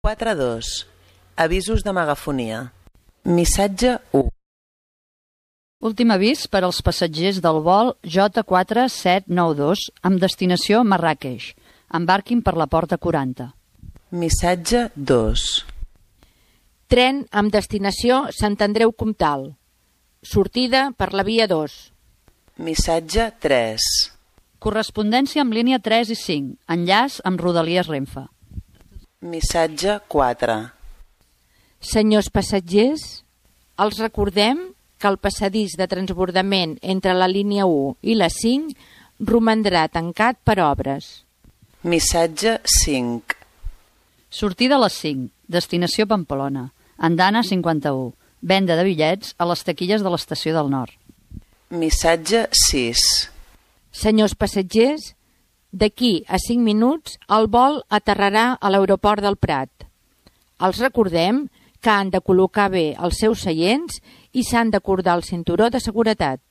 4.2. Avisos de megafonia. Missatge 1. Últim avís per als passatgers del vol J4792 amb destinació Marràqueix. Embarquin per la porta 40. Missatge 2. Tren amb destinació Sant Andreu Comtal. Sortida per la via 2. Missatge 3. Correspondència amb línia 3 i 5. Enllaç amb Rodalies Renfe. Missatge 4. Senyors passatgers, els recordem que el passadís de transbordament entre la línia 1 i la 5 romandrà tancat per obres. Missatge 5. Sortida a les 5. Destinació Pamplona. Andana 51. Venda de bitllets a les taquilles de l'estació del Nord. Missatge 6. Senyors passatgers, d'aquí a 5 minuts el vol aterrarà a l'aeroport del Prat. Els recordem que han de col·locar bé els seus seients i s'han d'acordar el cinturó de seguretat.